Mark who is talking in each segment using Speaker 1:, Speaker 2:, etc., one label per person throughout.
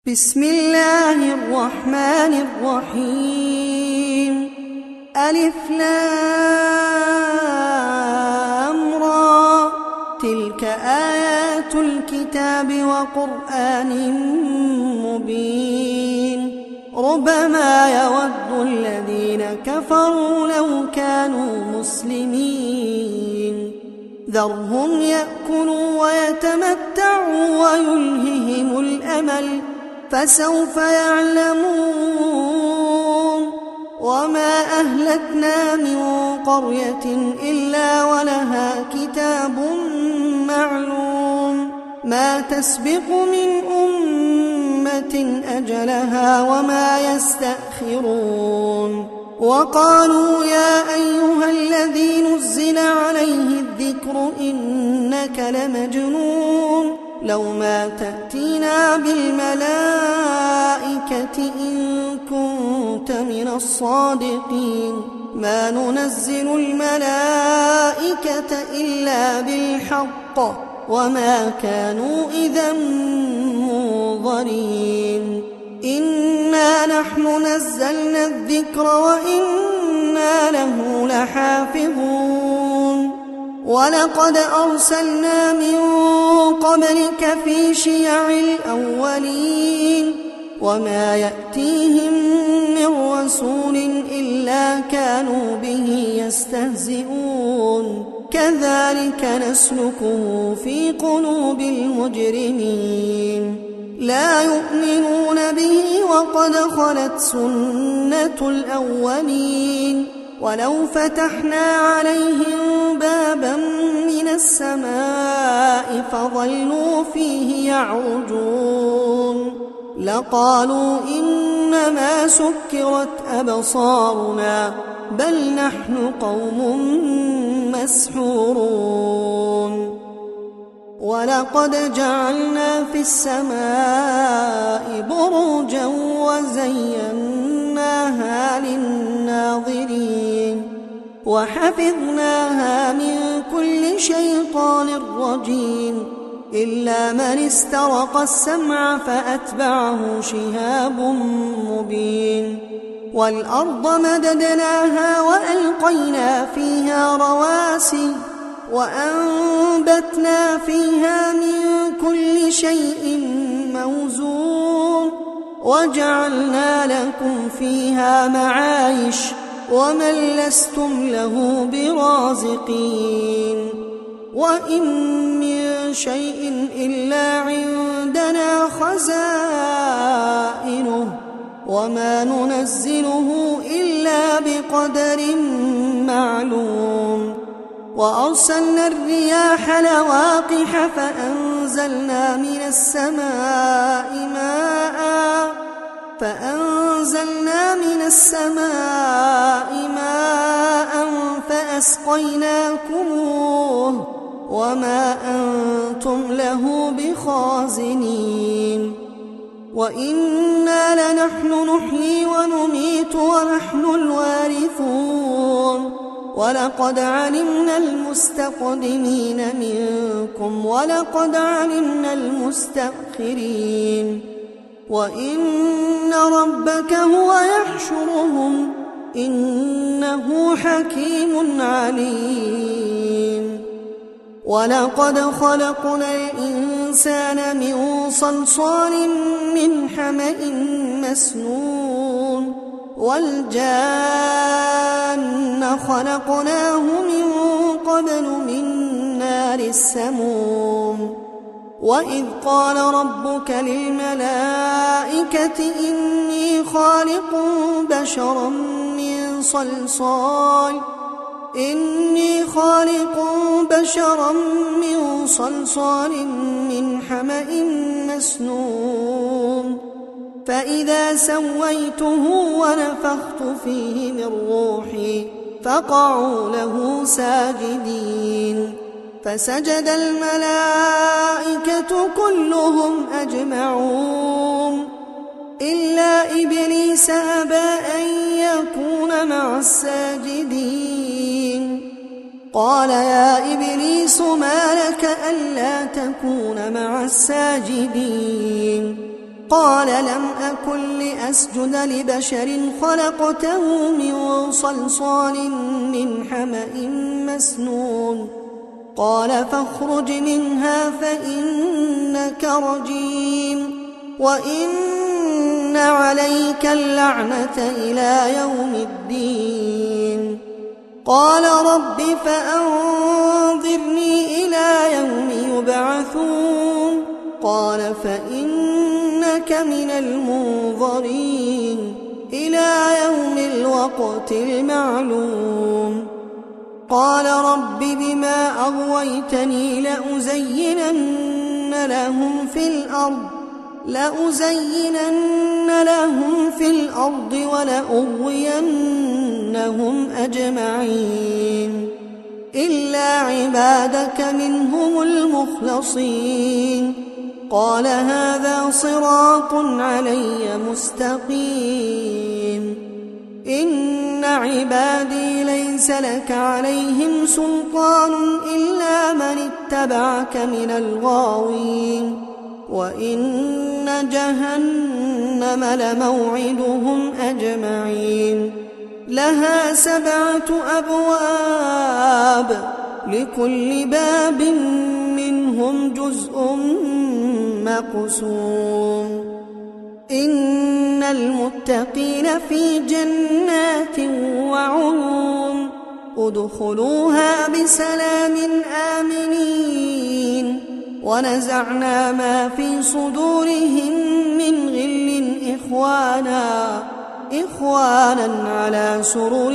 Speaker 1: بسم الله الرحمن الرحيم. ألف لام را، تلك آيات الكتاب وقرآن مبين. ربما يود الذين كفروا لو كانوا مسلمين. ذرهم يأكلوا ويتمتعوا ويلههم الأمل، فسوف يعلمون. وما أهلكنا من قرية إلا ولها كتاب معلوم، ما تسبق من أمة أجلها وما يستأخرون. وقالوا يا أيها الذي نزل عليه الذكر إنك لمجنون، لو ما تأتينا بالملائكة إن كنت من الصادقين. ما ننزل الملائكة إلا بالحق وما كانوا إذا منظرين. إنا نحن نزلنا الذكر وإنا له لحافظون. ولقد أرسلنا من قبلك في شيع الأولين، وما يأتيهم من رسول إلا كانوا به يستهزئون. كذلك نسلكه في قلوب المجرمين. لا يؤمنون به وقد خلت سنة الأولين. ولو فتحنا عليهم بابا من السماء فظلوا فيه يعرجون لقالوا إنما سكرت أبصارنا بل نحن قوم مسحورون. ولقد جعلنا في السماء بروجا وزيناها للناظرين وحفظناها من كل شيطان رجيم إلا من استرق السمع فأتبعه شهاب مبين. والأرض مددناها وألقينا فيها رواسي وأنبتنا فيها من كل شيء موزون وجعلنا لكم فيها معايش ومن لستم له برازقين. وإن من شيء إلا عندنا خزائنه وما ننزله إلا بقدر معلوم. وأرسلنا الرياح لواقح فأنزلنا من السماء ماء فأسقيناكموه وما أنتم له بخازنين. وإنا لنحن نحيي ونميت ونحن الوارثون. ولقد علمنا المستقدمين منكم ولقد علمنا المستأخرين. وإن ربك هو يحشرهم إنه حكيم عليم. ولقد خلقنا الإنسان من صلصال من حمأ مسنون والجان خلقناه من قبل من نار السموم. وإذ قال ربك للملائكة إني خالق بشرا من صلصال من حمأ مسنون فإذا سويته ونفخت فيه من روحي فقعوا له ساجدين. فسجد الملائكة كلهم أجمعون إلا إبليس أبى أن يكون مع الساجدين. قال يا إبليس ما لك ألا تكون مع الساجدين؟ قال لم أكن لأسجد لبشر خلقته من صلصال من حمأ مسنون قال فاخرج منها فإنك رجيم وإن عليك اللعنة إلى يوم الدين قال رب فأنظرني إلى يوم يبعثون قال فإنك من المنظرين إلى يوم الوقت المعلوم قال رب بما أغويتني لأزينن لهم في الأرض ولأغوينهم أجمعين إلا عبادك منهم المخلصين قال هذا صراط علي مستقيم إن عبادي ليس لك عليهم سلطان إلا من اتبعك من الغاوين وإن جهنم لموعدهم أجمعين لها 7 أبواب لكل باب منهم جزء مقسوم إن المتقين في جنات وعيون ادخلوها بسلام آمنين ونزعنا ما في صدورهم من غل إخوانا على سرر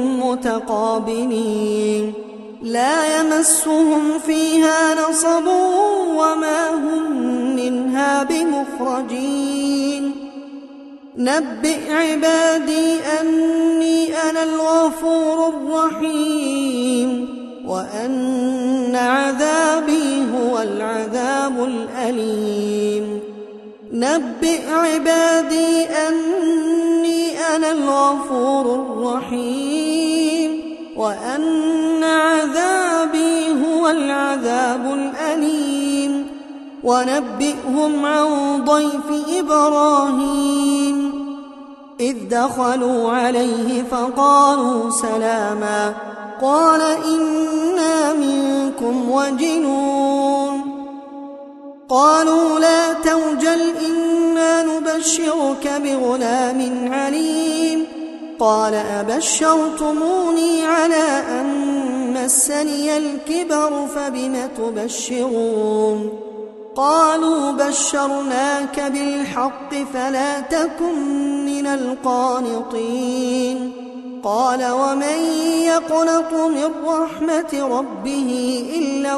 Speaker 1: متقابلين لا يمسهم فيها نصب وما هم منها بمخرجين نبئ عبادي أني أنا الغفور الرحيم وأن عذابي هو العذاب الأليم نبئ عبادي أني أنا الغفور الرحيم وأن عذابي هو العذاب الأليم ونبئهم عن ضيف إبراهيم إذ دخلوا عليه فقالوا سلاما قال إنا منكم وجلون قالوا لا توجل إنا نبشرك بغلام عليم قال أبشرتموني على أن مسني الكبر فبم تبشرون قالوا بشرناك بالحق فلا تكن من القانطين قال ومن يقنط من رحمة ربه إلا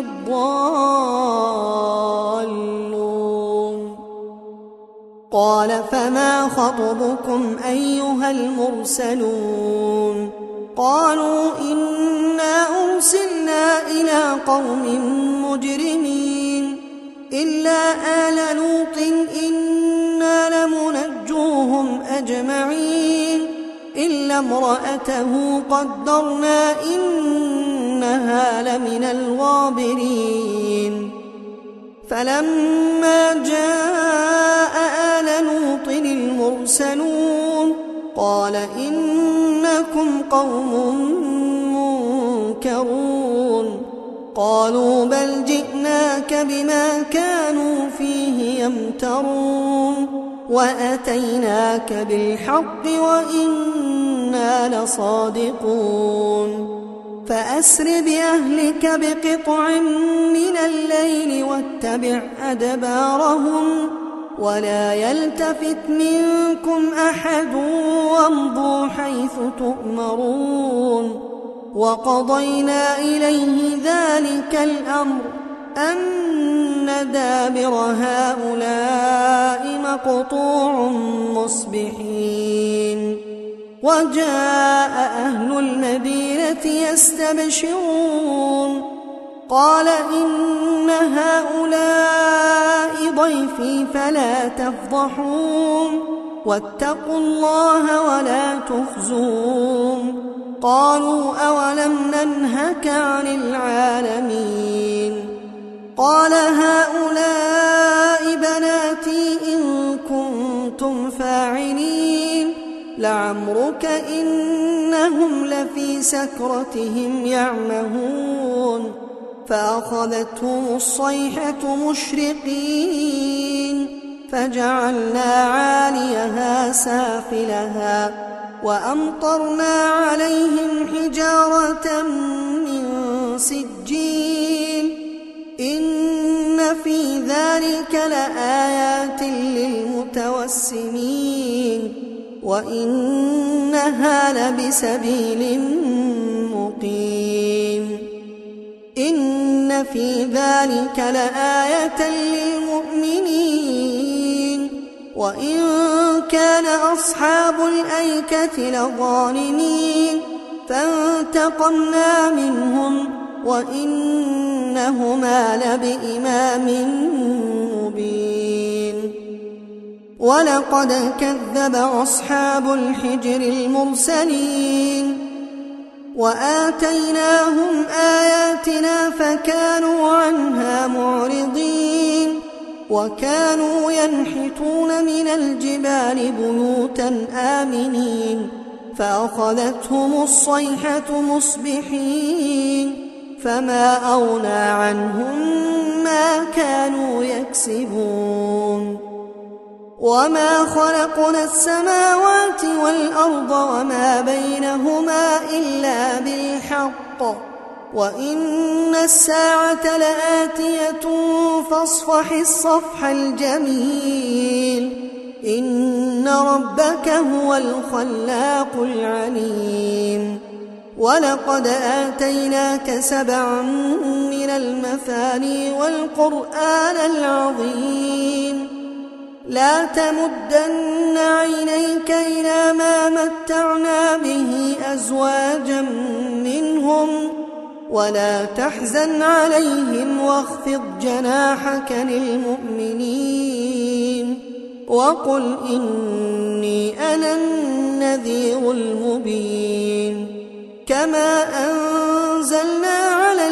Speaker 1: الضالون قال فما خطبكم أيها المرسلون قالوا إنا أرسلنا إلى قوم مجرمين إلا آل لوط إنا لمنجوهم أجمعين إلا امرأته قدرنا إنها لمن الغابرين فلما جاء آل لوط المرسلون قال إنكم قوم منكرون قالوا بل جئناك بما كانوا فيه يمترون وأتيناك بالحق وإنا لصادقون فأسر بأهلك بقطع من الليل واتبع أدبارهم ولا يلتفت منكم أحد وامضوا حيث تؤمرون وقضينا إليه ذلك الأمر أن دابر هؤلاء مقطوع مصبحين وجاء أهل المدينة يستبشرون قال إن هؤلاء ضيفي فلا تفضحون واتقوا الله ولا تخزون قالوا أولم ننهك عن العالمين قال هؤلاء بناتي إن كنتم كنتم فاعلين لعمرك إنهم لفي سكرتهم يعمهون فأخذتهم الصيحة مشرقين فجعلنا عاليها سافلها وأمطرنا عليهم حجارة من سجيل إن في ذلك لآيات للمتوسمين وإنها لبسبيل مقيم إن في ذلك لآية للمؤمنين وإن كان أصحاب الأيكة لظالمين فانتقمنا منهم وإنهما لبإمام مبين ولقد كذب أصحاب الحجر المرسلين وآتيناهم آياتنا فكانوا عنها معرضين وكانوا ينحتون من الجبال بيوتا آمنين فأخذتهم الصيحة مصبحين فما أغنى عنهم ما كانوا يكسبون وما خلقنا السماوات والأرض وما بينهما إلا بالحق وإن الساعة لآتية فاصفح الصفح الجميل إن ربك هو الخلاق العليم ولقد آتيناك 7 من المثاني والقرآن العظيم لا تمدن عينيك إلى ما متعنا به أزواجا منهم ولا تحزن عليهم واخفض جناحك للمؤمنين وقل إني أنا النذير المبين كما أنزلنا على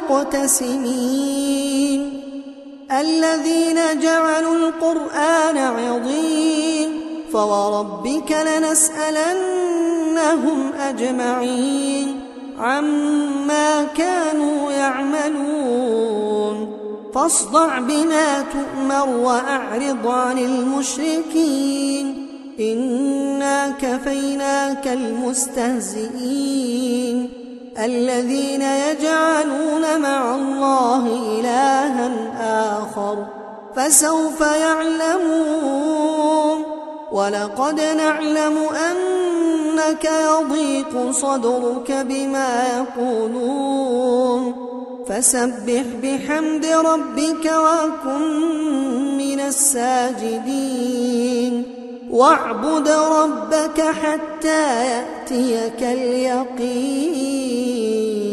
Speaker 1: المقتسمين الذين جعلوا القرآن عضين فوربك لنسألنهم أجمعين عما كانوا يعملون فاصدع بما تؤمر وأعرض عن المشركين إنا كفيناك المستهزئين الذين يجعلون مع الله إلها آخر فسوف يعلمون ولقد نعلم أنك يضيق صدرك بما يقولون فسبح بحمد ربك وكن من الساجدين واعبد ربك حتى يأتيك اليقين